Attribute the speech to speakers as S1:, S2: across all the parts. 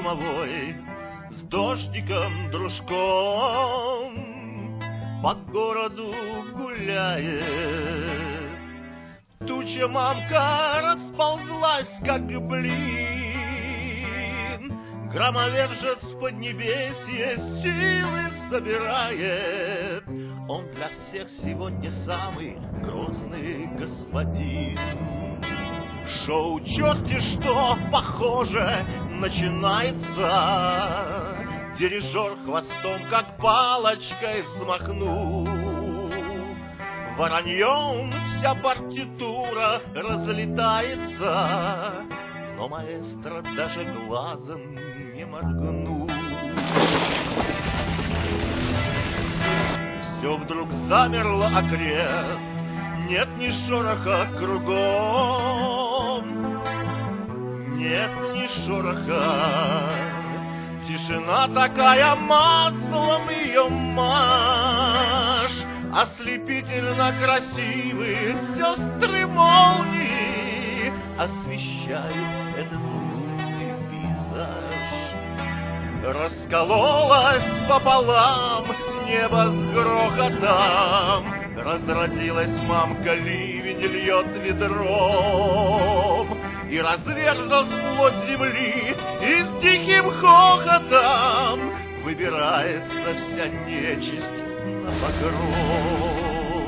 S1: зимовой, с дождиком дружком по городу гуляет. Туча мамка расползлась, как блин, громовержец в поднебесье силы собирает. Он для всех сегодня самый грозный господин. Шоу черти что, похоже, начинается. Дирижер хвостом, как палочкой, взмахнул. Вороньем вся партитура разлетается, но маэстро даже глазом не моргнул. Все вдруг замерло окрест, нет ни шороха кругом, нет ни шороха. Тишина такая, маслом ее машь, ослепительно красивые сестры молнии освещают этот лунный пейзаж. Раскололась пополам небо с грохотом, разродилась мамка, ливень льет ведром, и разверзлась плоть земли, и с диким хохотом выбирается вся нечисть на покров.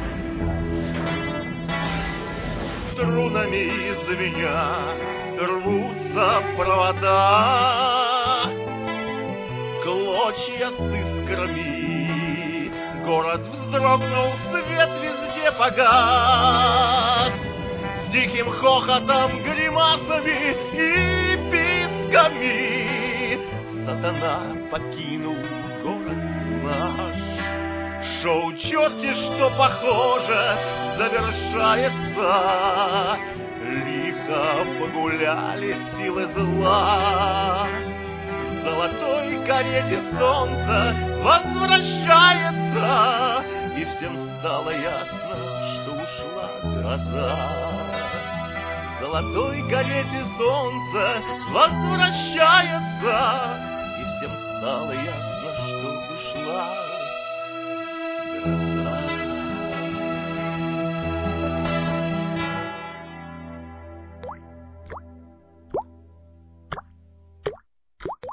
S1: Струнами звенят, рвутся провода, клочья с искрами. Город вздрогнул, свет везде погас. С диким хохотом, гримасами и писками сатана покинул город наш. Шоу черти что, похоже, завершается. Лихо погуляли силы зла. В золотой карете солнце возвращается, и всем стало ясно, что ушла гроза. В золотой карете солнце возвращается,